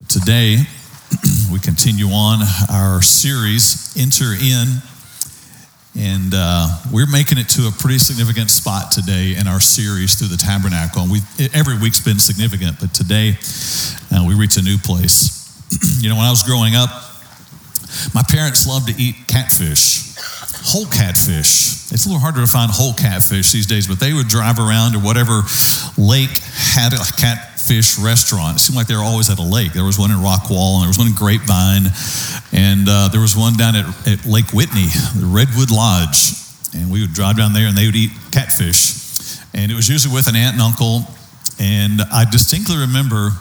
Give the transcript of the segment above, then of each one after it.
Today, we continue on our series, Enter In, and we're making it to a pretty significant spot today in our series through the tabernacle. And every week's been significant, but today we reach a new place. You know, when I was growing up, my parents loved to eat catfish, whole catfish. It's a little harder to find whole catfish these days, but they would drive around to whatever lake had a catfish restaurant. It seemed like they were always at a lake. There was one in Rockwall, and there was one in Grapevine, and there was one down at Lake Whitney, the Redwood Lodge. And we would drive down there, and they would eat catfish. And it was usually with an aunt and uncle. And I distinctly remember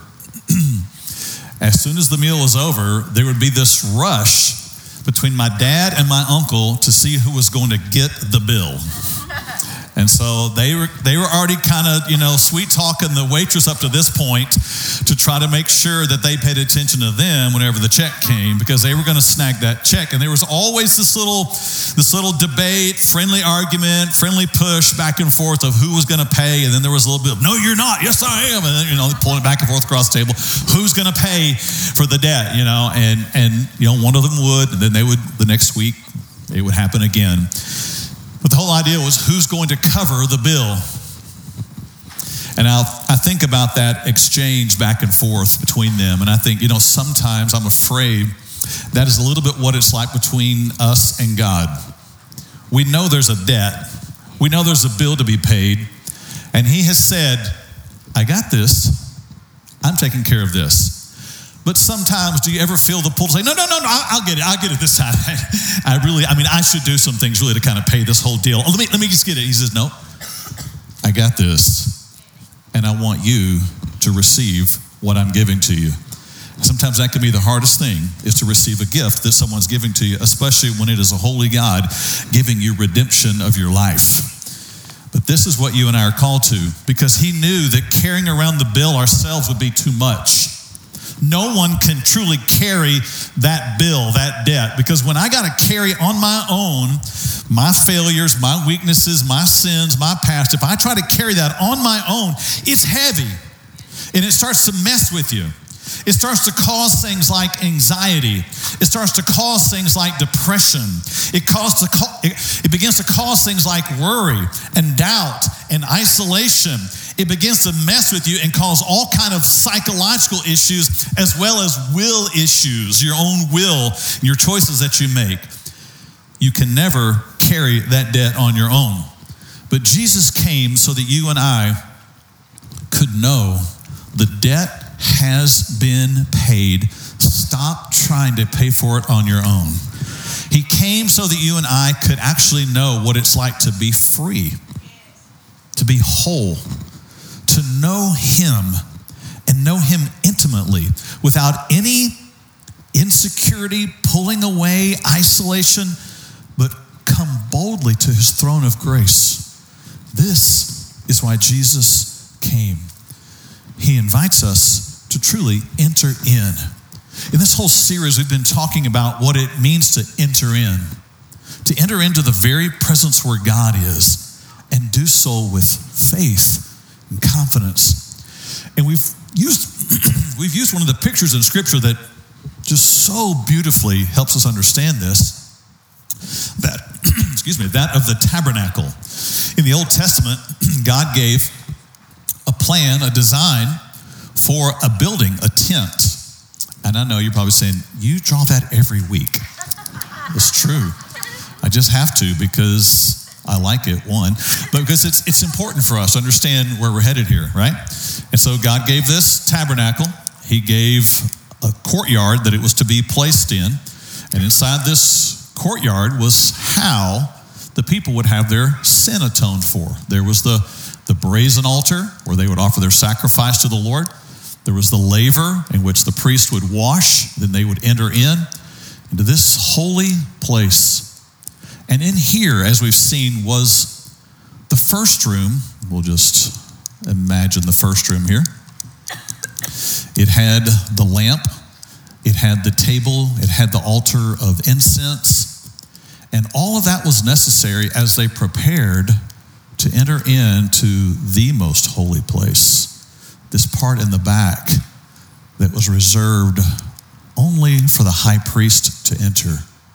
as soon as the meal was over, there would be this rush between my dad and my uncle to see who was going to get the bill. And so they were already kind of, sweet talking the waitress up to this point to try to make sure that they paid attention to them whenever the check came, because they were going to snag that check. And there was always this little debate, friendly argument, friendly push back and forth of who was going to pay. And then there was a little bit of, no, you're not. Yes, I am. And then, pulling it back and forth across the table. Who's going to pay for the debt, And one of them would, and then they would, the next week, it would happen again. But the whole idea was who's going to cover the bill. And I think about that exchange back and forth between them. And I think, sometimes I'm afraid that is a little bit what it's like between us and God. We know there's a debt. We know there's a bill to be paid. And He has said, I got this. I'm taking care of this. But sometimes, do you ever feel the pull to say, no, I'll get it this time. I should do some things really to kind of pay this whole deal. Let me just get it. He says, no, I got this. And I want you to receive what I'm giving to you. Sometimes that can be the hardest thing, is to receive a gift that someone's giving to you, especially when it is a holy God giving you redemption of your life. But this is what you and I are called to, because He knew that carrying around the bill ourselves would be too much. No one can truly carry that bill, that debt, because when I got to carry on my own my failures, my weaknesses, my sins, my past, if I try to carry that on my own, it's heavy, and it starts to mess with you. It starts to cause things like anxiety. It starts to cause things like depression. It begins to cause things like worry and doubt and isolation. It begins to mess with you and cause all kind of psychological issues as well as will issues, your own will, your choices that you make. You can never carry that debt on your own. But Jesus came so that you and I could know the debt has been paid. Stop trying to pay for it on your own. He came so that you and I could actually know what it's like to be free, to be whole, to know Him and know Him intimately without any insecurity, pulling away, isolation, but come boldly to His throne of grace. This is why Jesus came. He invites us to truly enter in. In this whole series, we've been talking about what it means to enter into the very presence where God is, and do so with faith and confidence. And we've used one of the pictures in Scripture that just so beautifully helps us understand this. That of the tabernacle. In the Old Testament, God gave a plan, a design for a building, a tent. And I know you're probably saying, you draw that every week. It's true. I just have to, because I like it, one, but because it's important for us to understand where we're headed here, right? And so God gave this tabernacle. He gave a courtyard that it was to be placed in. And inside this courtyard was how the people would have their sin atoned for. There was the brazen altar where they would offer their sacrifice to the Lord. There was the laver in which the priest would wash. Then they would enter into this holy place. And in here, as we've seen, was the first room. We'll just imagine the first room here. It had the lamp. It had the table. It had the altar of incense. And all of that was necessary as they prepared to enter into the most holy place. This part in the back that was reserved only for the high priest to enter.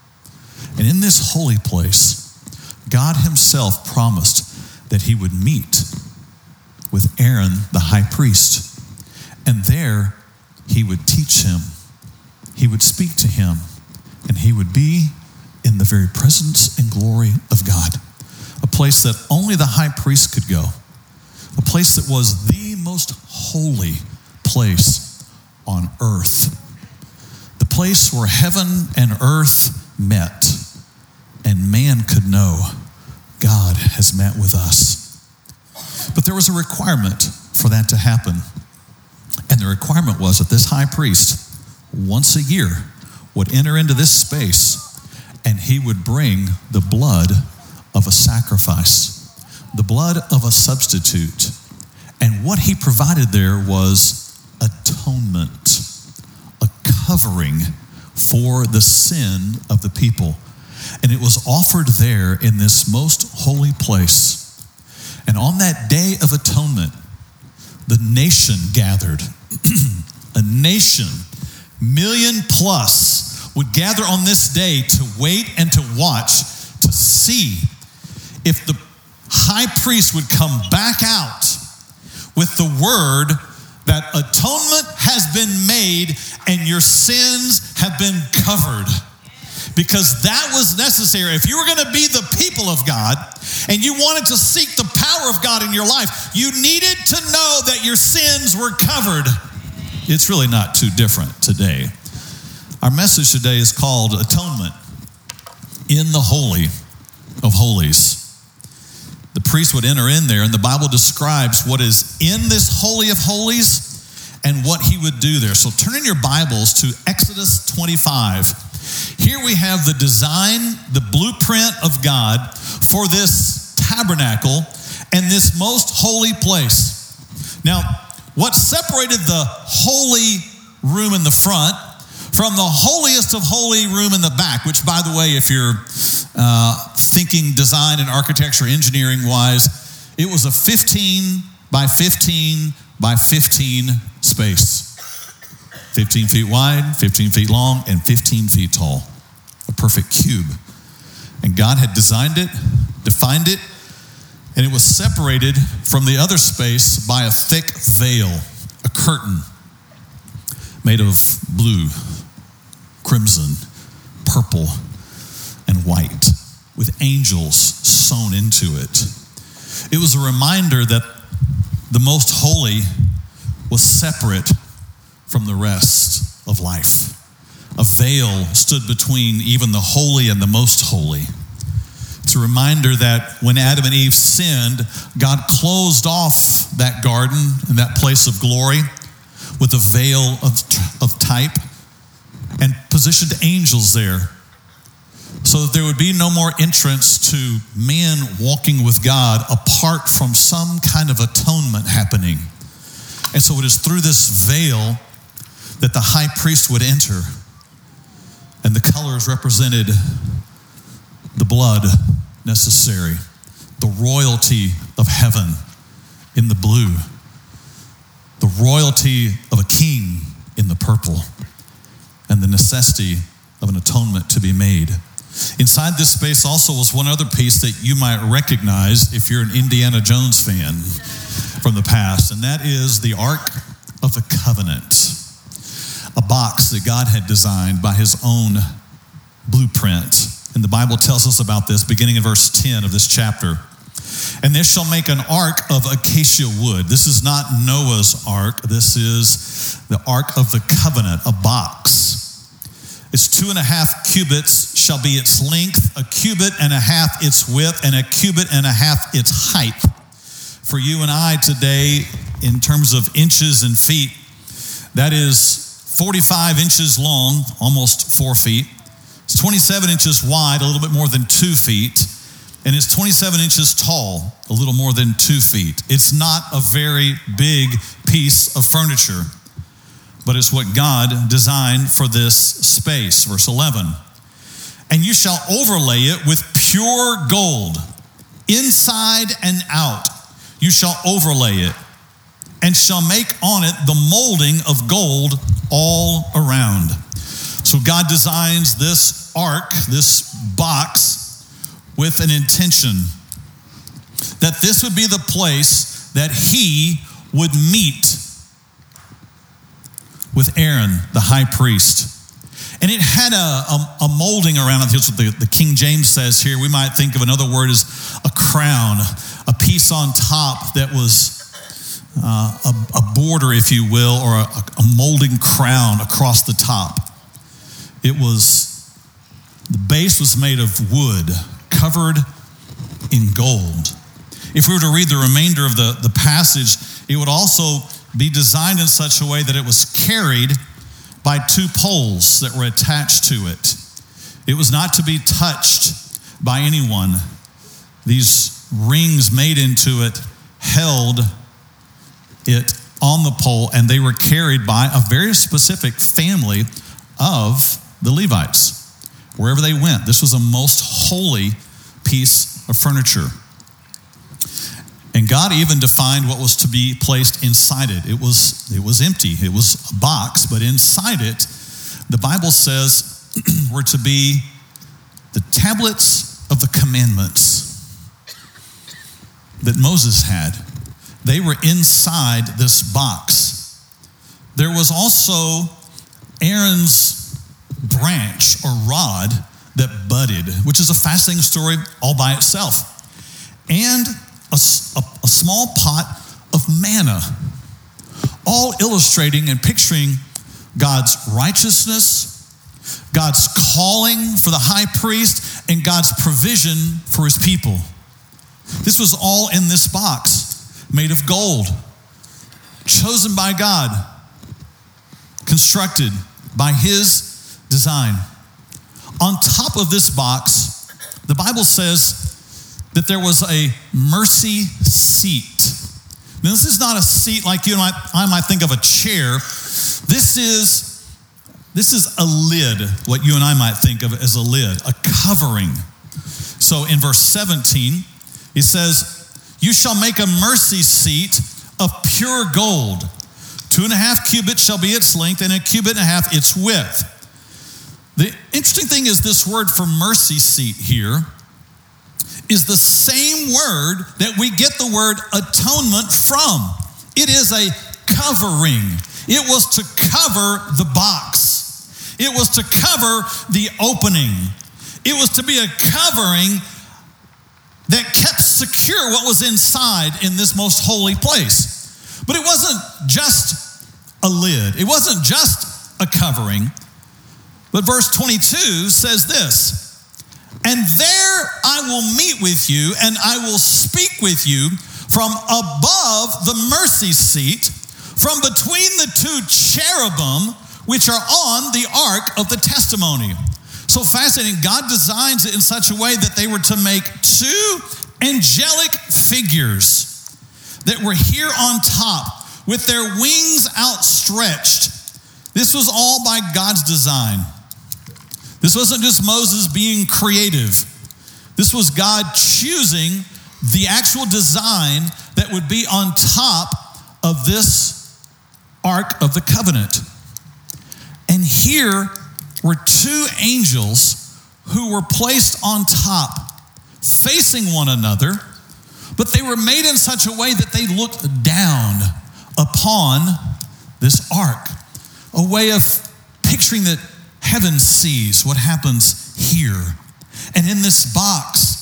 And in this holy place, God himself promised that he would meet with Aaron, the high priest. And there he would teach him. He would speak to him. And he would be in the very presence and glory of God. A place that only the high priest could go. A place that was the most holy place on earth. The place where heaven and earth met. And man could know God has met with us. But there was a requirement for that to happen. And the requirement was that this high priest, once a year, would enter into this space and he would bring the blood of a sacrifice, the blood of a substitute. And what he provided there was atonement, a covering for the sin of the people. And it was offered there in this most holy place. And on that day of atonement, the nation gathered. A nation, million plus, would gather on this day to wait and to watch to see if the high priest would come back out with the word that atonement has been made and your sins have been covered. Because that was necessary. If you were going to be the people of God and you wanted to seek the power of God in your life, you needed to know that your sins were covered. It's really not too different today. Our message today is called Atonement in the Holy of Holies. The priest would enter in there, and the Bible describes what is in this Holy of Holies and what he would do there. So turn in your Bibles to Exodus 25. Here we have the design, the blueprint of God for this tabernacle and this most holy place. Now, what separated the holy room in the front from the holiest of holy room in the back, which, by the way, if you're thinking design and architecture engineering wise, it was a 15 by 15 by 15 space. 15 feet wide, 15 feet long, and 15 feet tall. A perfect cube. And God had designed it, defined it, and it was separated from the other space by a thick veil, a curtain made of blue, crimson, purple, and white, with angels sewn into it. It was a reminder that the most holy was separate from the rest of life. A veil stood between even the holy and the most holy. It's a reminder that when Adam and Eve sinned, God closed off that garden and that place of glory with a veil of type and positioned angels there so that there would be no more entrance to man walking with God apart from some kind of atonement happening. And so it is through this veil that the high priest would enter. And the colors represented the blood necessary, the royalty of heaven in the blue, the royalty of a king in the purple, and the necessity of an atonement to be made. Inside this space also was one other piece that you might recognize if you're an Indiana Jones fan from the past, and that is the Ark of the Covenant. A box that God had designed by his own blueprint. And the Bible tells us about this beginning in verse 10 of this chapter. And there shall make an ark of acacia wood. This is not Noah's ark. This is the Ark of the Covenant, a box. It's 2.5 cubits shall be its length, a cubit and a half its width, and a cubit and a half its height. For you and I today, in terms of inches and feet, that is 45 inches long, almost 4 feet. It's 27 inches wide, a little bit more than 2 feet. And it's 27 inches tall, a little more than 2 feet. It's not a very big piece of furniture, but it's what God designed for this space. Verse 11, and you shall overlay it with pure gold, inside and out. You shall overlay it, and shall make on it the molding of gold all around. So God designs this ark, this box, with an intention that this would be the place that he would meet with Aaron, the high priest. And it had a molding around it. Here's what the King James says here. We might think of another word as a crown, a piece on top that was a border, if you will, or a molding crown across the top. The base was made of wood, covered in gold. If we were to read the remainder of the passage, it would also be designed in such a way that it was carried by two poles that were attached to it. It was not to be touched by anyone. These rings made into it held it on the pole, and they were carried by a very specific family of the Levites. Wherever they went, this was a most holy piece of furniture. And God even defined what was to be placed inside it. It was empty. It was a box, but inside it, the Bible says, were to be the tablets of the commandments that Moses had. They were inside this box. There was also Aaron's branch or rod that budded, which is a fascinating story all by itself. And a small pot of manna, all illustrating and picturing God's righteousness, God's calling for the high priest, and God's provision for his people. This was all in this box, made of gold, chosen by God, constructed by his design. On top of this box, the Bible says that there was a mercy seat. Now, this is not a seat like you and I might think of a chair. This is a lid, what you and I might think of as a lid, a covering. So in verse 17, he says, "You shall make a mercy seat of pure gold. 2.5 cubits shall be its length, and 1.5 cubits its width." The interesting thing is this word for mercy seat here is the same word that we get the word atonement from. It is a covering. It was to cover the box. It was to cover the opening. It was to be a covering that kept secure what was inside in this most holy place. But it wasn't just a lid. It wasn't just a covering. But verse 22 says this, "And there I will meet with you, and I will speak with you from above the mercy seat, from between the two cherubim which are on the ark of the testimony." So fascinating. God designs it in such a way that they were to make two angelic figures that were here on top with their wings outstretched. This was all by God's design. This wasn't just Moses being creative. This was God choosing the actual design that would be on top of this Ark of the Covenant. And here were two angels who were placed on top, facing one another, but they were made in such a way that they looked down upon this ark. A way of picturing that heaven sees what happens here. And in this box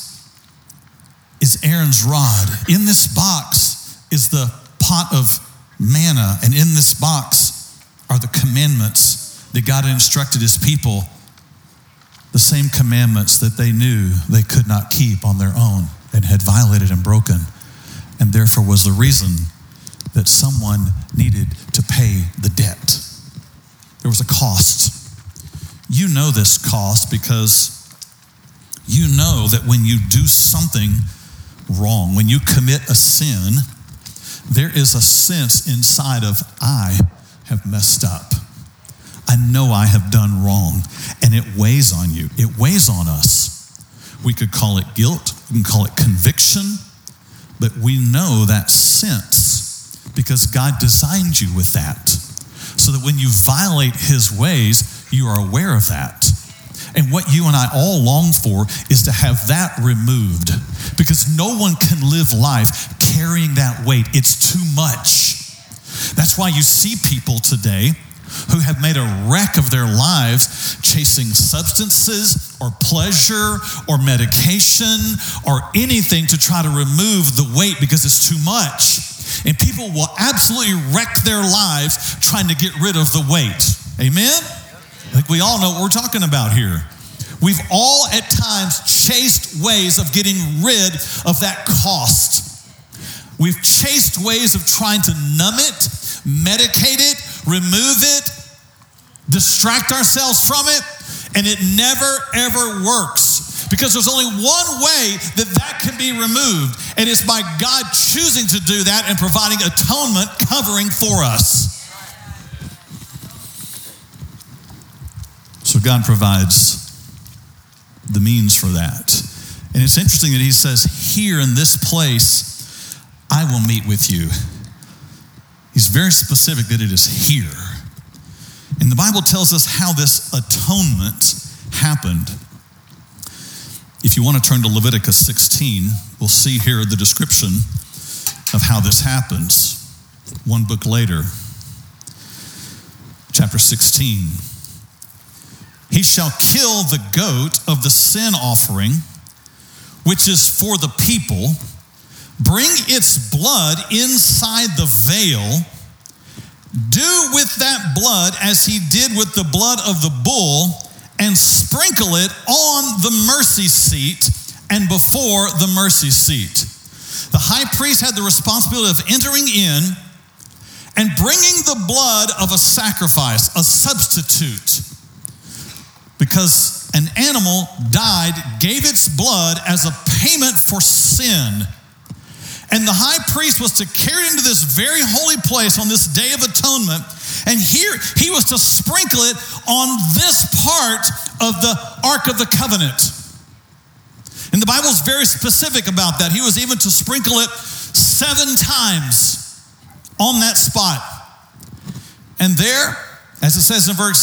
is Aaron's rod. In this box is the pot of manna. And in this box are the commandments that God had instructed his people, the same commandments that they knew they could not keep on their own and had violated and broken, and therefore was the reason that someone needed to pay the debt. There was a cost. You know this cost because you know that when you do something wrong, when you commit a sin, there is a sense inside of, I have messed up. I know I have done wrong, and it weighs on you. It weighs on us. We could call it guilt, we can call it conviction, but we know that sense because God designed you with that. so that when you violate his ways, you are aware of that. And what you and I all long for is to have that removed, because no one can live life carrying that weight. It's too much. That's why you see people today who have made a wreck of their lives chasing substances or pleasure or medication or anything to try to remove the weight because it's too much. And people will absolutely wreck their lives trying to get rid of the weight. Amen? I think we all know what we're talking about here. We've all at times chased ways of getting rid of that cost. We've chased ways of trying to numb it, medicate it, remove it, distract ourselves from it, and it never, ever works. Because there's only one way that can be removed, and it's by God choosing to do that and providing atonement covering for us. So God provides the means for that. And it's interesting that he says, here in this place, I will meet with you. He's very specific that it is here. And the Bible tells us how this atonement happened. If you want to turn to Leviticus 16, we'll see here the description of how this happens. One book later, chapter 16. He shall kill the goat of the sin offering, which is for the people, bring its blood inside the veil, do with that blood as he did with the blood of the bull, and sprinkle it on the mercy seat and before the mercy seat. The high priest had the responsibility of entering in and bringing the blood of a sacrifice, a substitute. Because an animal died, gave its blood as a payment for sin. And the high priest was to carry it into this very holy place on this Day of Atonement. And here he was to sprinkle it on this part of the Ark of the Covenant. And the Bible is very specific about that. He was even to sprinkle it 7 times on that spot. And there, as it says in verse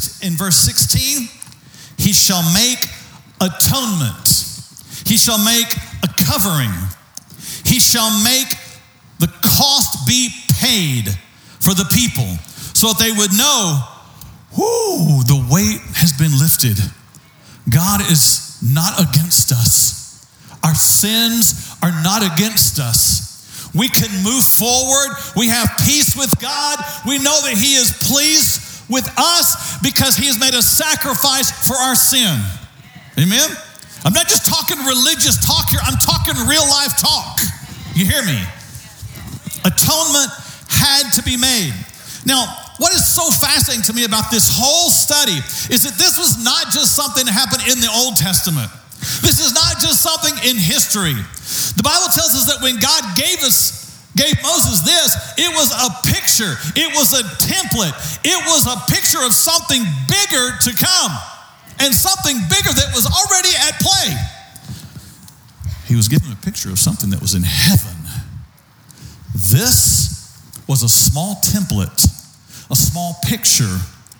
16, he shall make atonement. He shall make a covering. He shall make the cost be paid for the people so that they would know, the weight has been lifted. God is not against us. Our sins are not against us. We can move forward. We have peace with God. We know that he is pleased with us because he has made a sacrifice for our sin. Amen? I'm not just talking religious talk here. I'm talking real life talk. You hear me? Atonement had to be made. Now, what is so fascinating to me about this whole study is that this was not just something that happened in the Old Testament. This is not just something in history. The Bible tells us that when God gave Moses this, it was a picture. It was a template. It was a picture of something bigger to come and something bigger that was already at play. He was given a picture of something that was in heaven. This was a small template, a small picture,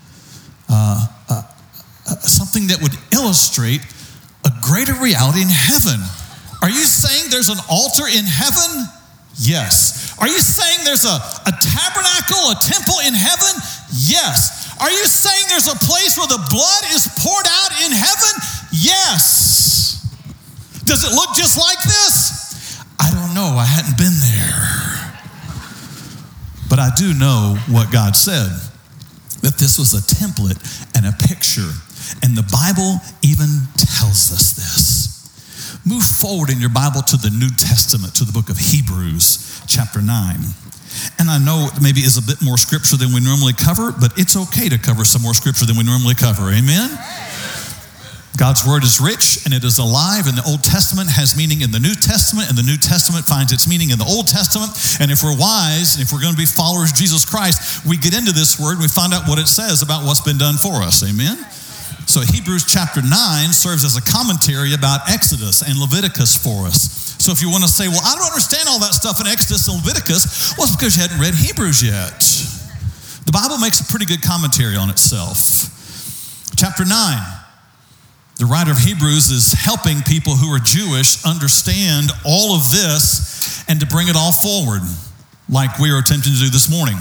something that would illustrate a greater reality in heaven. Are you saying there's an altar in heaven? Yes. Are you saying there's a tabernacle, a temple in heaven? Yes. Are you saying there's a place where the blood is poured out in heaven? Yes. Does it look just like this? I don't know. I hadn't been there. But I do know what God said, that this was a template and a picture. And the Bible even tells us this. Move forward in your Bible to the New Testament, to the book of Hebrews, chapter 9. And I know maybe it's a bit more scripture than we normally cover, but it's okay to cover some more scripture than we normally cover. Amen? God's word is rich and it is alive, and the Old Testament has meaning in the New Testament, and the New Testament finds its meaning in the Old Testament. And if we're wise, and if we're going to be followers of Jesus Christ, we get into this word and we find out what it says about what's been done for us. Amen? So Hebrews chapter 9 serves as a commentary about Exodus and Leviticus for us. So if you want to say, well, I don't understand all that stuff in Exodus and Leviticus, well, it's because you hadn't read Hebrews yet. The Bible makes a pretty good commentary on itself. Chapter 9, the writer of Hebrews is helping people who are Jewish understand all of this and to bring it all forward, like we are attempting to do this morning.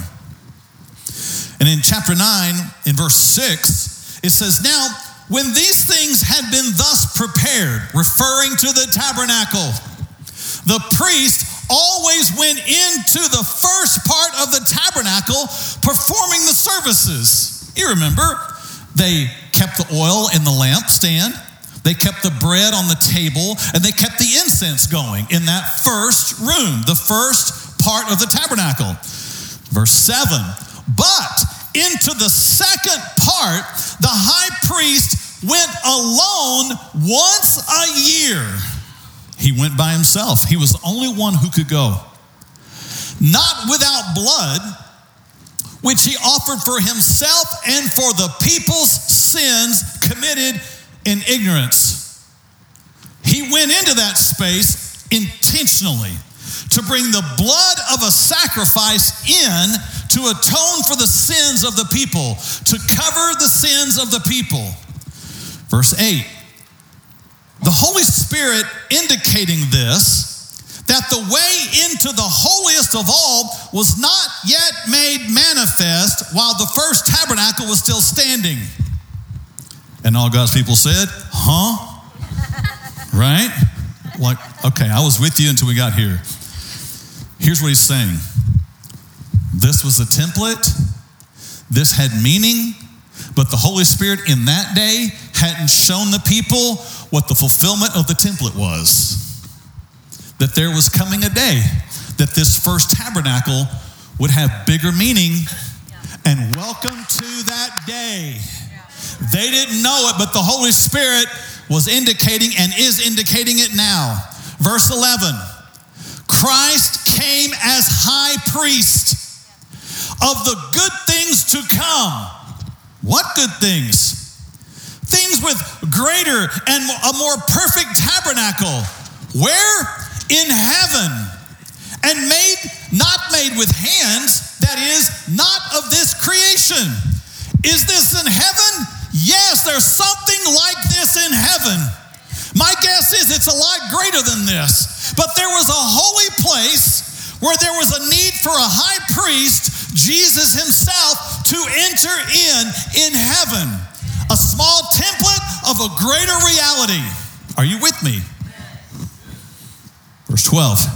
And in chapter 9, in verse 6, it says, "Now, when these things had been thus prepared," referring to the tabernacle, "the priest always went into the first part of the tabernacle, performing the services." You remember, they kept the oil in the lampstand, they kept the bread on the table, and they kept the incense going in that first room, the first part of the tabernacle. Verse 7, "But into the second part, the high priest went alone once a year." He went by himself. He was the only one who could go. "Not without blood, which he offered for himself and for the people's sins committed in ignorance." He went into that space intentionally to bring the blood of a sacrifice in to atone for the sins of the people, to cover the sins of the people. Verse 8, the Holy Spirit indicating this, that the way into the holiest of all was not yet made manifest while the first tabernacle was still standing. And all God's people said, huh? Right? Like, okay, I was with you until we got here. Here's what he's saying. This was a template. This had meaning, but the Holy Spirit in that day hadn't shown the people what the fulfillment of the template was. That there was coming a day that this first tabernacle would have bigger meaning. And welcome to that day. They didn't know it, but the Holy Spirit was indicating and is indicating it now. Verse 11, "Christ came as high priest of the good things to come." What good things? Things with greater and a more perfect tabernacle. Where? In heaven. And not made with hands, that is, not of this creation. Is this in heaven? Yes, there's something like this in heaven. My guess is it's a lot greater than this. But there was a holy place where there was a need for a high priest, Jesus himself, to enter in heaven. A small template of a greater reality. Are you with me? Verse 12.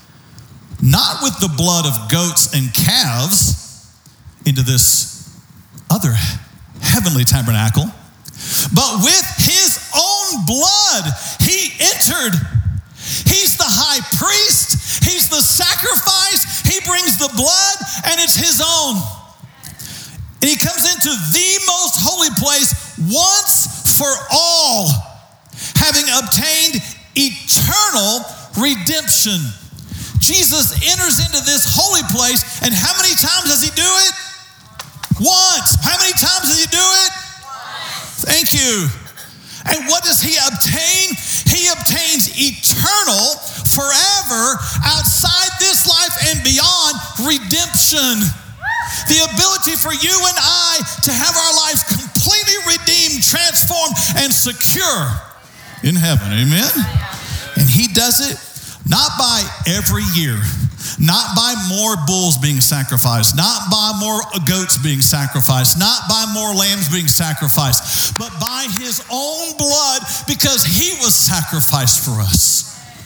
"Not with the blood of goats and calves into this other heavenly tabernacle, but with his own blood he entered." He's the high priest. He's the sacrifice. He brings the blood, and it's his own. And he comes into the most holy place once for all, having obtained eternal redemption. Jesus enters into this holy place, and how many times does he do it? Once. How many times does he do it? Once. Thank you. And what does he obtain? He obtains eternal, forever, outside this life and beyond, redemption. The ability for you and I to have our lives completely redeemed, transformed, and secure in heaven. Amen? And he does it not by every year, not by more bulls being sacrificed, not by more goats being sacrificed, not by more lambs being sacrificed, but by his own blood, because he was sacrificed for us.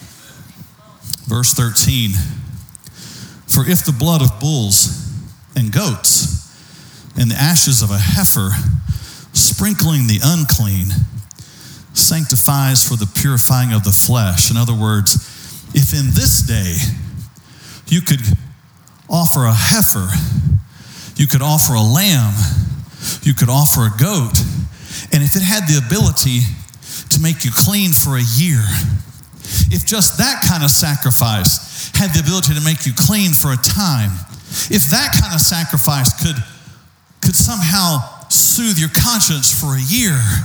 Verse 13, "For if the blood of bulls and goats and the ashes of a heifer, sprinkling the unclean, sanctifies for the purifying of the flesh." In other words, if in this day you could offer a heifer, you could offer a lamb, you could offer a goat, and if it had the ability to make you clean for a year, if just that kind of sacrifice had the ability to make you clean for a time, if that kind of sacrifice could somehow soothe your conscience for a year,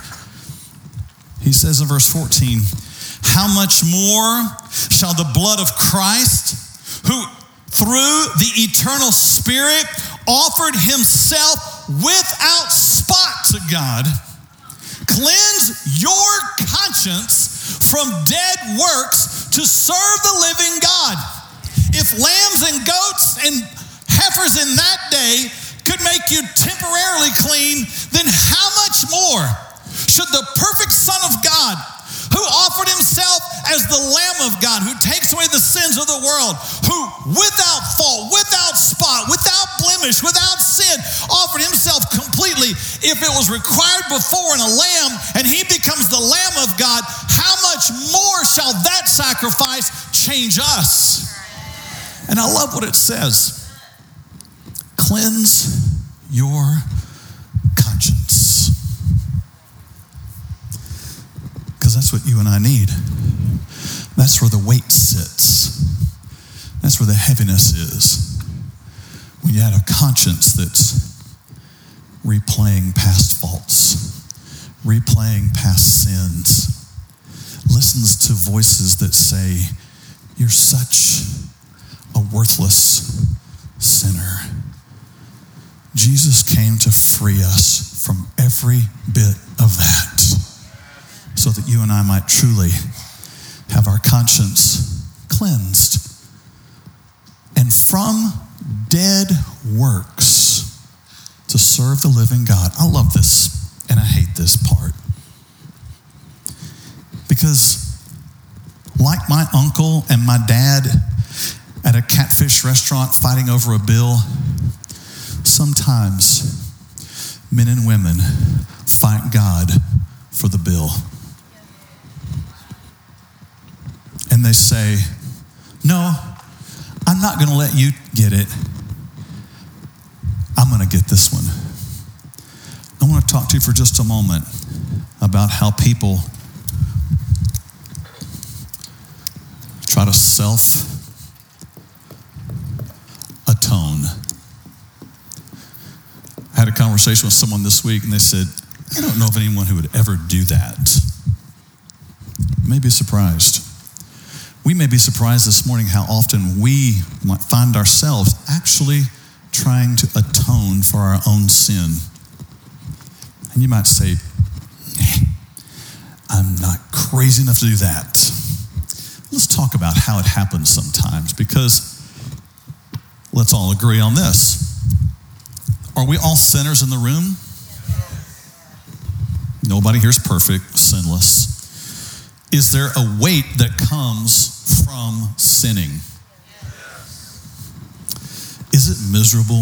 he says in verse 14, "How much more shall the blood of Christ, who through the eternal Spirit offered himself without spot to God. Cleanse your conscience from dead works to serve the living God. If lambs and goats and heifers in that day could make you temporarily clean, then how much more should the perfect Son of God, who offered himself as the Lamb of God, who takes away the sins of the world, who without fault, without spot, without blemish, without sin, offered himself completely. If it was required before in a lamb and he becomes the Lamb of God, how much more shall that sacrifice change us? And I love what it says. Cleanse your conscience. Because that's what you and I need. That's where the weight sits. That's where the heaviness is. When you have a conscience that's replaying past faults, replaying past sins, listens to voices that say, you're such a worthless sinner. Jesus came to free us from every bit of that, so that you and I might truly have our conscience cleansed. And from dead works to serve the living God. I love this, and I hate this part. Because like my uncle and my dad at a catfish restaurant fighting over a bill, sometimes men and women fight God for the bill. And they say, no, I'm not going to let you get it. I'm going to get this one. I want to talk to you for just a moment about how people try to self-atone. I had a conversation with someone this week, and they said, I don't know of anyone who would ever do that. You may be surprised. We may be surprised this morning how often we might find ourselves actually trying to atone for our own sin. And you might say, I'm not crazy enough to do that. Let's talk about how it happens sometimes, because let's all agree on this. Are we all sinners in the room? Nobody here is perfect, sinless. Is there a weight that comes from sinning? Is it miserable?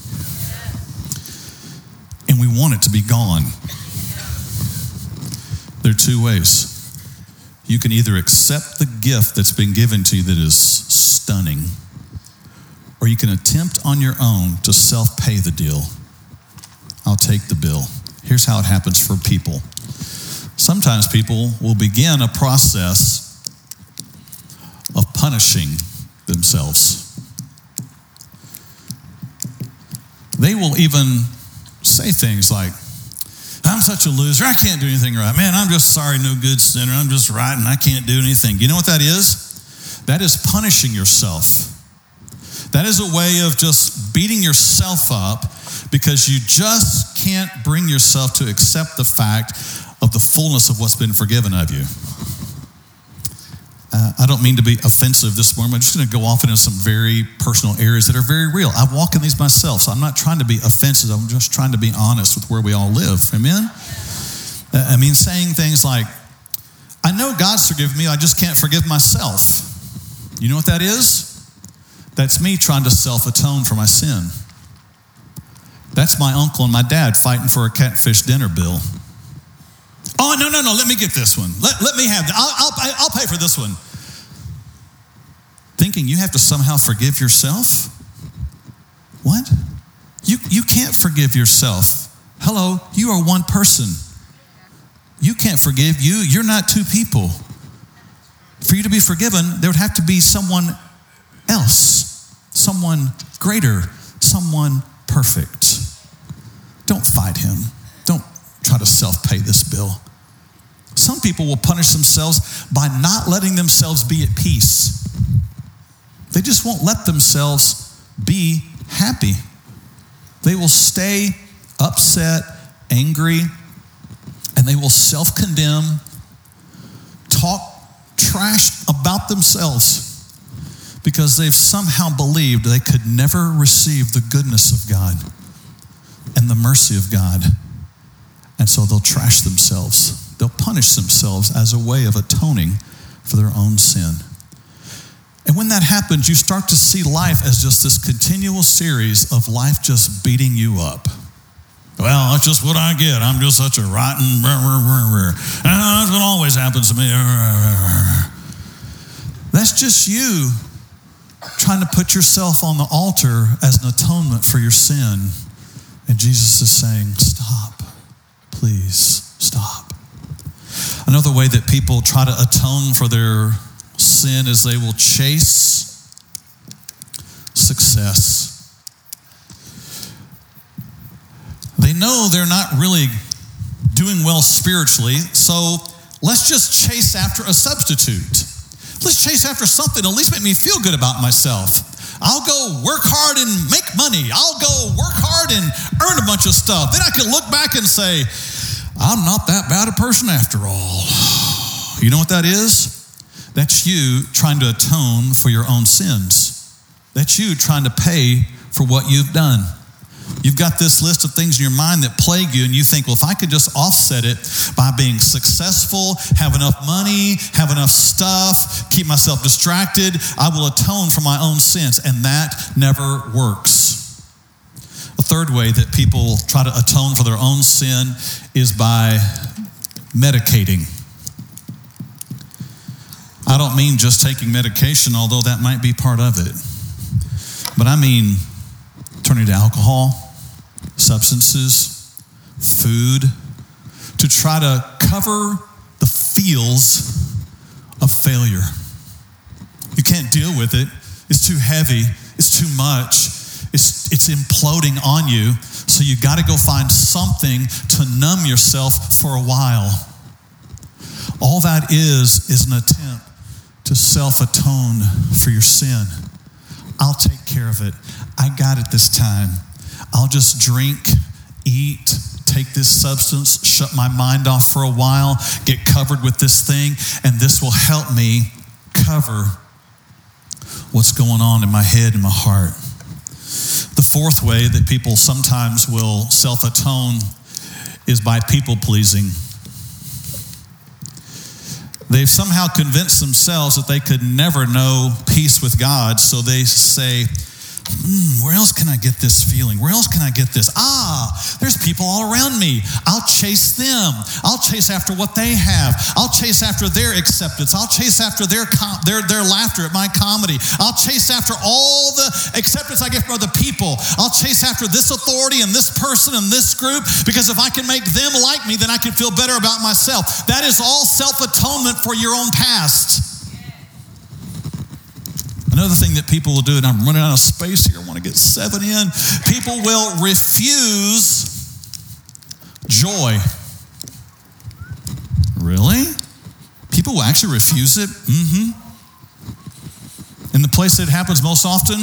And we want it to be gone. There are two ways. You can either accept the gift that's been given to you that is stunning, or you can attempt on your own to self-pay the deal. I'll take the bill. Here's how it happens for people. Sometimes people will begin a process of punishing themselves. They will even say things like, I'm such a loser, I can't do anything right. Man, I'm just sorry, no good sinner. I'm just rotten, I can't do anything. You know what that is? That is punishing yourself. That is a way of just beating yourself up because you just can't bring yourself to accept the fact of the fullness of what's been forgiven of you. I don't mean to be offensive this morning. I'm just going to go off into some very personal areas that are very real. I walk in these myself, so I'm not trying to be offensive. I'm just trying to be honest with where we all live. Amen? I mean, saying things like, I know God's forgiven me, I just can't forgive myself. You know what that is? That's me trying to self-atone for my sin. That's my uncle and my dad fighting for a catfish dinner bill. Oh, no, let me get this one. Let me have that. I'll pay for this one. Thinking you have to somehow forgive yourself? What? You can't forgive yourself. Hello, you are one person. You can't forgive you. You're not two people. For you to be forgiven, there would have to be someone else, someone greater, someone perfect. Don't fight him. Don't try to self-pay this bill. Some people will punish themselves by not letting themselves be at peace. They just won't let themselves be happy. They will stay upset, angry, and they will self-condemn, talk trash about themselves because they've somehow believed they could never receive the goodness of God and the mercy of God. And so they'll trash themselves. They'll punish themselves as a way of atoning for their own sin. And when that happens, you start to see life as just this continual series of life just beating you up. Well, that's just what I get. I'm just such a rotten, that's what always happens to me. That's just you trying to put yourself on the altar as an atonement for your sin. And Jesus is saying, stop, please stop. Another way that people try to atone for their sin is they will chase success. They know they're not really doing well spiritually, so let's just chase after a substitute. Let's chase after something to at least make me feel good about myself. I'll go work hard and make money. I'll go work hard and earn a bunch of stuff. Then I can look back and say, I'm not that bad a person after all. You know what that is? That's you trying to atone for your own sins. That's you trying to pay for what you've done. You've got this list of things in your mind that plague you, and you think, well, if I could just offset it by being successful, have enough money, have enough stuff, keep myself distracted, I will atone for my own sins. And that never works. A third way that people try to atone for their own sin is by medicating. I don't mean just taking medication, although that might be part of it. But I mean turning to alcohol, substances, food, to try to cover the feels of failure. You can't deal with it. It's too heavy. It's too much. It's imploding on you. So you got to go find something to numb yourself for a while. All that is an attempt to self-atone for your sin. I'll take care of it. I got it this time. I'll just drink, eat, take this substance, shut my mind off for a while, get covered with this thing, and this will help me cover what's going on in my head and my heart. The fourth way that people sometimes will self-atone is by people-pleasing. They've somehow convinced themselves that they could never know peace with God, so they say, where else can I get this feeling? Where else can I get this? There's people all around me. I'll chase them. I'll chase after what they have. I'll chase after their acceptance. I'll chase after their laughter at my comedy. I'll chase after all the acceptance I get from other people. I'll chase after this authority and this person and this group, because if I can make them like me, then I can feel better about myself. That is all self-atonement for your own past. Another thing that people will do, and I'm running out of space here, I want to get 7 in. People will refuse joy. Really? People will actually refuse it? Mm-hmm. And the place that it happens most often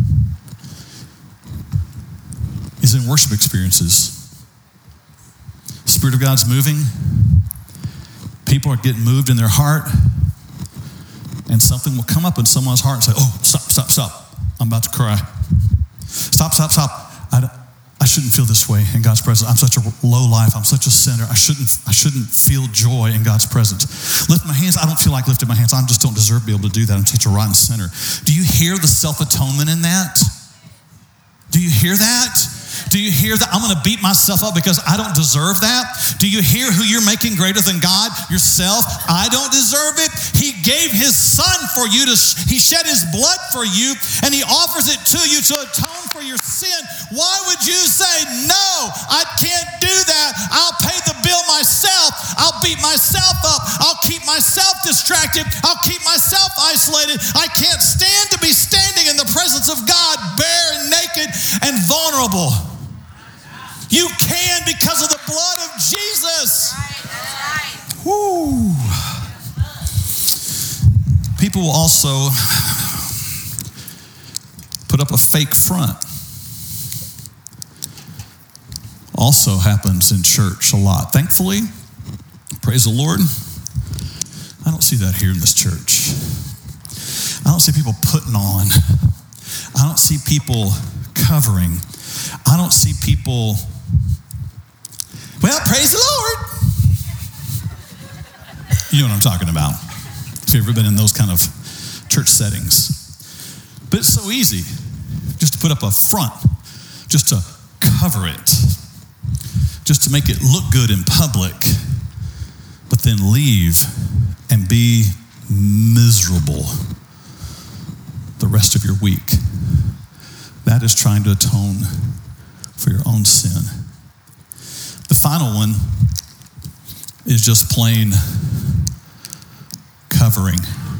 is in worship experiences. The Spirit of God's moving. People are getting moved in their heart. And something will come up in someone's heart and say, oh, stop. I'm about to cry. Stop. I shouldn't feel this way in God's presence. I'm such a low life. I'm such a sinner. I shouldn't feel joy in God's presence. Lift my hands. I don't feel like lifting my hands. I just don't deserve to be able to do that. I'm such a rotten sinner. Do you hear the self-atonement in that? Do you hear that? Do you hear that? I'm going to beat myself up because I don't deserve that. Do you hear who you're making greater than God? Yourself. I don't deserve it. He gave his son for you he shed his blood for you, and he offers it to you to atone for your sin. Why would you say, no, I can't do that. I'll pay the bill myself. I'll beat myself up. I'll keep myself distracted. I'll keep myself isolated. I can't stand to be standing in the presence of God bare and naked and vulnerable. You can because of the blood of Jesus. Right. Woo. People will also put up a fake front. also happens in church a lot. Thankfully, praise the Lord, I don't see that here in this church. I don't see people putting on. I don't see people covering. I don't see people, well, praise the Lord. You know what I'm talking about. If you've ever been in those kind of church settings. But it's so easy just to put up a front, just to cover it, just to make it look good in public, but then leave and be miserable the rest of your week. That is trying to atone for your own sin. The final one is just plain covering,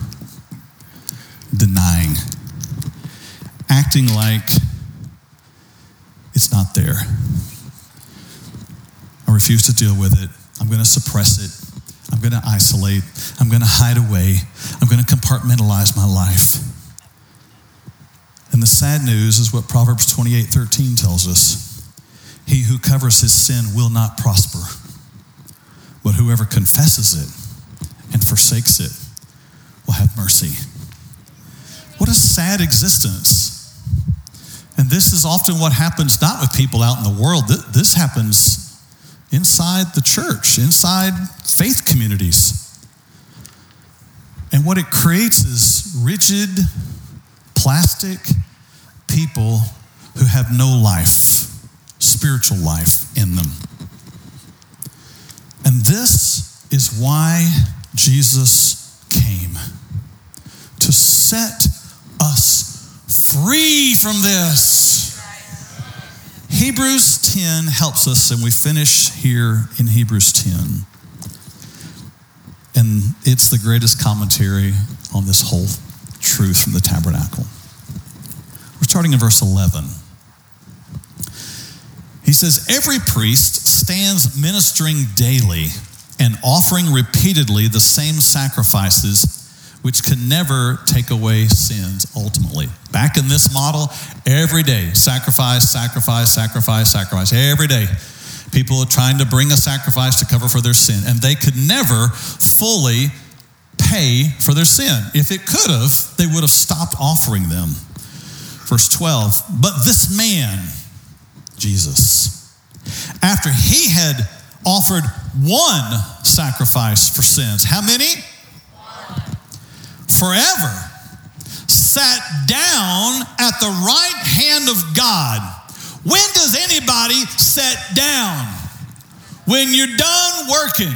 denying, acting like it's not there. I refuse to deal with it. I'm going to suppress it. I'm going to isolate. I'm going to hide away. I'm going to compartmentalize my life. And the sad news is what Proverbs 28:13 tells us. He who covers his sin will not prosper, but whoever confesses it and forsakes it will have mercy. What a sad existence. And this is often what happens not with people out in the world. This happens inside the church, inside faith communities. And what it creates is rigid, plastic people who have no life, spiritual life in them. And this is why Jesus came, to set us free from this. Hebrews 10 helps us, and we finish here in Hebrews 10. And it's the greatest commentary on this whole truth from the tabernacle. We're starting in verse 11. He says, every priest stands ministering daily and offering repeatedly the same sacrifices which can never take away sins ultimately. Back in this model, every day, sacrifice, sacrifice, sacrifice, sacrifice. Every day, people are trying to bring a sacrifice to cover for their sin, and they could never fully pay for their sin. If it could have, they would have stopped offering them. Verse 12, but this man, Jesus, after he had offered one sacrifice for sins, how many? Forever, sat down at the right hand of God. When does anybody sit down? When you're done working.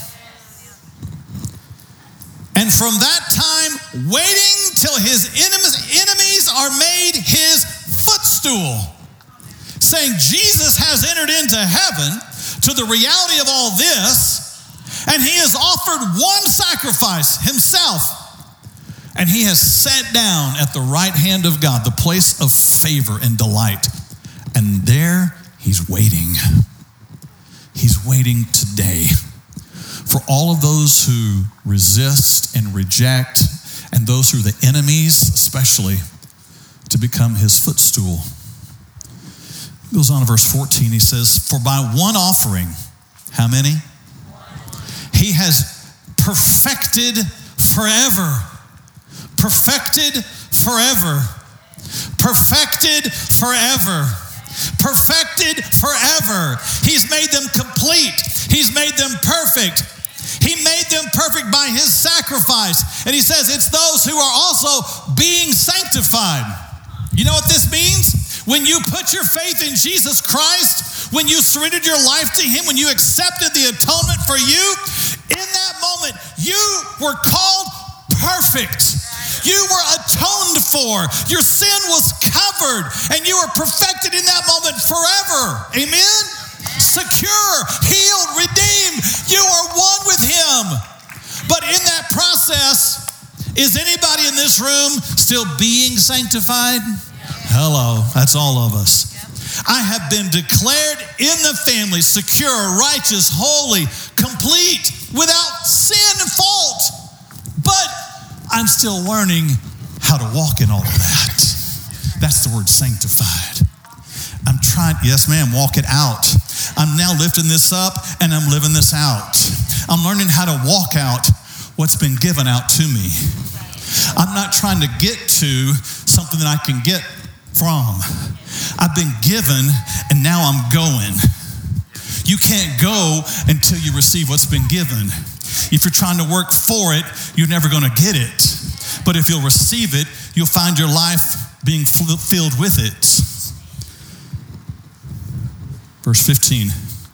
And from that time, waiting till his enemies are made his footstool. Saying Jesus has entered into heaven to the reality of all this, and he has offered one sacrifice, himself. And he has sat down at the right hand of God, the place of favor and delight. And there he's waiting. He's waiting today for all of those who resist and reject, and those who are the enemies especially, to become his footstool. He goes on in verse 14, he says, for by one offering, how many? He has perfected forever. Perfected forever. Perfected forever. Perfected forever. He's made them complete. He's made them perfect. He made them perfect by his sacrifice. And he says it's those who are also being sanctified. You know what this means? When you put your faith in Jesus Christ, when you surrendered your life to him, when you accepted the atonement for you, in that moment, you were called perfect. You were atoned for. Your sin was covered, and you were perfected in that moment forever. Amen? Secure, healed, redeemed. You are one with him. But in that process, is anybody in this room still being sanctified? Hello, that's all of us. I have been declared in the family, secure, righteous, holy, complete, without sin and fault. But I'm still learning how to walk in all of that. That's the word sanctified. I'm trying, yes ma'am, walk it out. I'm now lifting this up and I'm living this out. I'm learning how to walk out what's been given out to me. I'm not trying to get to something that I can get from. I've been given and now I'm going. You can't go until you receive what's been given. If you're trying to work for it, you're never going to get it. But if you'll receive it, you'll find your life being filled with it. Verse 15.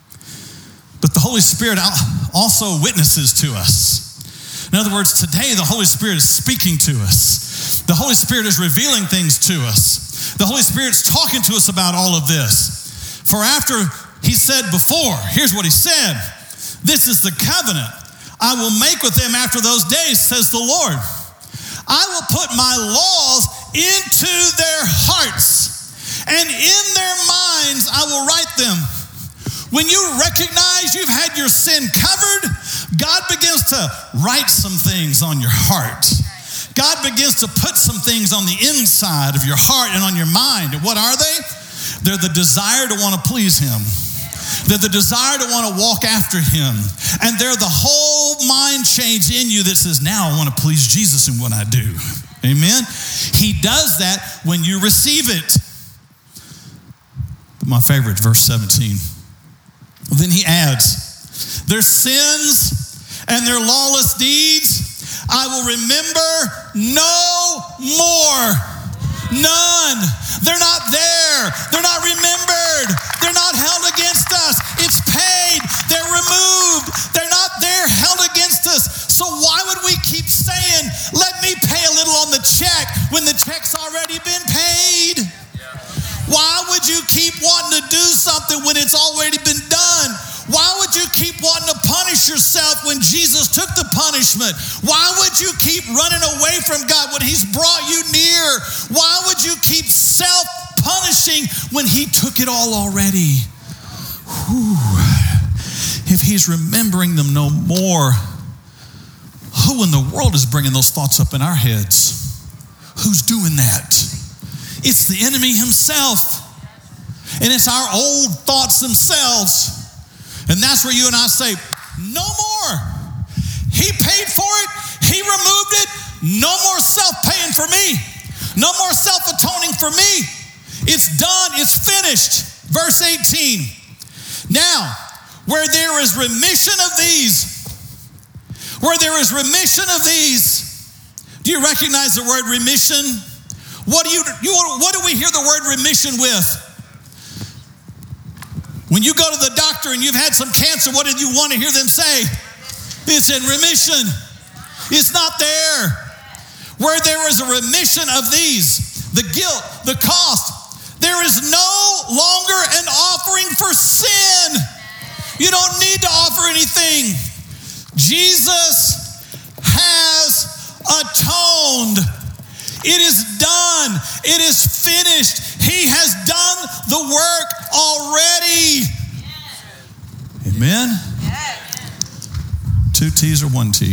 But the Holy Spirit also witnesses to us. In other words, today the Holy Spirit is speaking to us. The Holy Spirit is revealing things to us. The Holy Spirit's talking to us about all of this. For after he said before, here's what he said. This is the covenant I will make with them after those days, says the Lord. I will put my laws into their hearts, and in their minds I will write them. When you recognize you've had your sin covered, God begins to write some things on your heart. God begins to put some things on the inside of your heart and on your mind. And what are they? They're the desire to want to please him. They're the desire to want to walk after him. And they're the whole mind change in you that says, now I want to please Jesus in what I do. Amen? He does that when you receive it. But my favorite, verse 17. Then he adds, their sins and their lawless deeds I will remember no more. None. They're not there. They're not remembered. They're not held against us. It's paid. They're removed. They're not there held against us. So why would we keep saying, let me pay a little on the check when the check's already been paid? Why would you keep wanting to do something when it's already been done? Why would you keep wanting to punish yourself when Jesus took the punishment? Why would you keep running away from God when he's brought you near? Why would you keep self-punishing when he took it all already? Whew. If he's remembering them no more, who in the world is bringing those thoughts up in our heads? Who's doing that? It's the enemy himself. And it's our old thoughts themselves. And that's where you and I say, no more. He paid for it. He removed it. No more self-paying for me. No more self-atoning for me. It's done. It's finished. Verse 18. Now, where there is remission of these, do you recognize the word remission? What do we hear the word remission with? When you go to the doctor and you've had some cancer, what did you want to hear them say? It's in remission. It's not there. Where there is a remission of these, the guilt, the cost, there is no longer an offering for sin. You don't need to offer anything. Jesus has atoned. It is done. It is finished. He has done the work already. Amen? 2 T's or 1 T?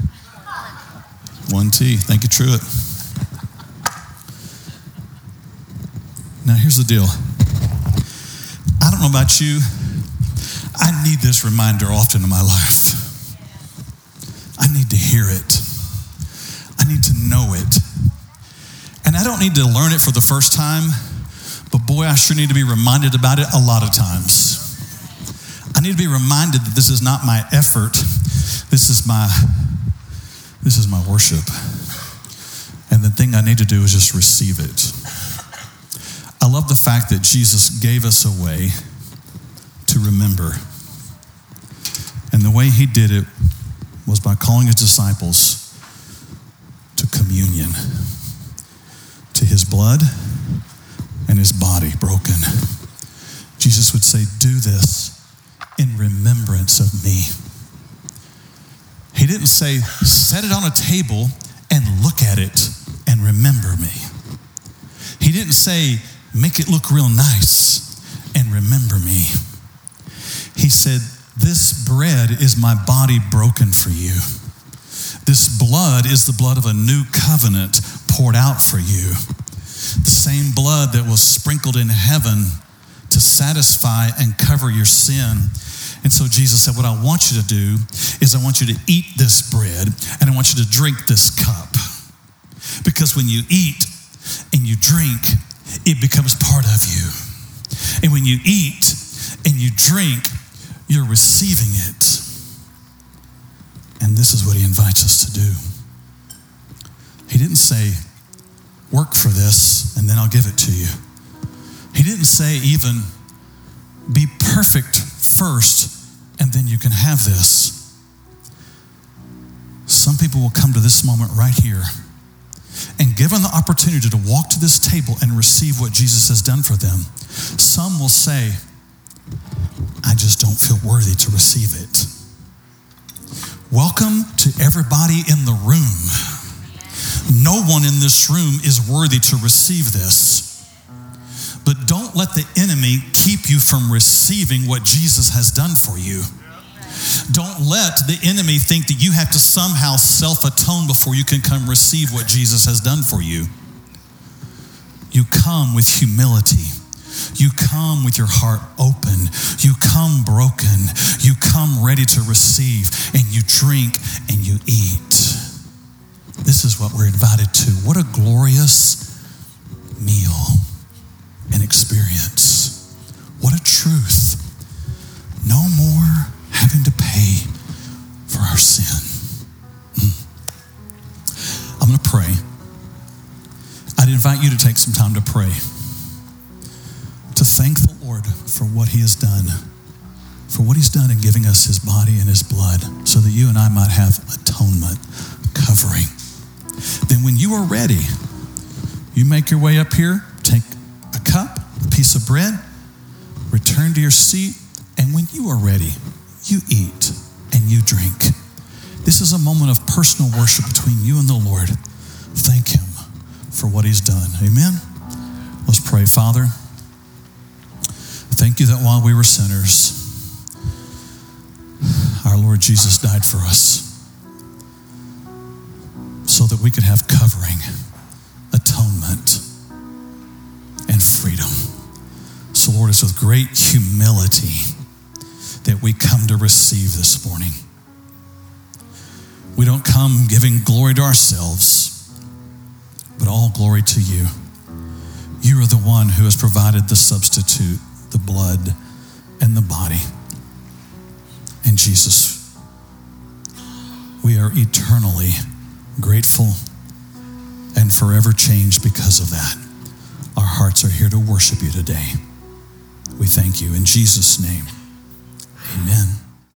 1 T. Thank you, Truett. Now, here's the deal. I don't know about you. I need this reminder often in my life. I need to hear it. I need to know it. And I don't need to learn it for the first time, but boy, I sure need to be reminded about it a lot of times. I need to be reminded that this is not my effort. This is my worship. And the thing I need to do is just receive it. I love the fact that Jesus gave us a way to remember. And the way he did it was by calling his disciples to communion, to his blood and his body broken. Jesus would say, do this in remembrance of me. He didn't say, set it on a table and look at it and remember me. He didn't say, make it look real nice and remember me. He said, this bread is my body broken for you. This blood is the blood of a new covenant poured out for you. The same blood that was sprinkled in heaven to satisfy and cover your sin. And so Jesus said, what I want you to do is I want you to eat this bread and I want you to drink this cup. Because when you eat and you drink, it becomes part of you. And when you eat and you drink, you're receiving it. And this is what he invites us to do. He didn't say, work for this and then I'll give it to you. He didn't say even, be perfect first and then you can have this. Some people will come to this moment right here, and given the opportunity to walk to this table and receive what Jesus has done for them, some will say, I just don't feel worthy to receive it. Welcome to everybody in the room. No one in this room is worthy to receive this. But don't let the enemy keep you from receiving what Jesus has done for you. Don't let the enemy think that you have to somehow self-atone before you can come receive what Jesus has done for you. You come with humility. You come with your heart open. You come broken. You come ready to receive, and you drink and you eat. This is what we're invited to. What a glorious meal and experience. What a truth. No more having to pay for our sin. I'm going to pray. I'd invite you to take some time to pray, to thank the Lord for what he has done, for what he's done in giving us his body and his blood so that you and I might have atonement, covering. Then when you are ready, you make your way up here, take a cup, a piece of bread, return to your seat, and when you are ready, you eat and you drink. This is a moment of personal worship between you and the Lord. Thank him for what he's done. Amen? Let's pray. Father, thank you that while we were sinners, our Lord Jesus died for us so that we could have covering, atonement, and freedom. So Lord, it's with great humility that we come to receive this morning. We don't come giving glory to ourselves, but all glory to you. You are the one who has provided the substitute, the blood and the body. And Jesus, we are eternally grateful and forever changed because of that. Our hearts are here to worship you today. We thank you in Jesus' name. Amen.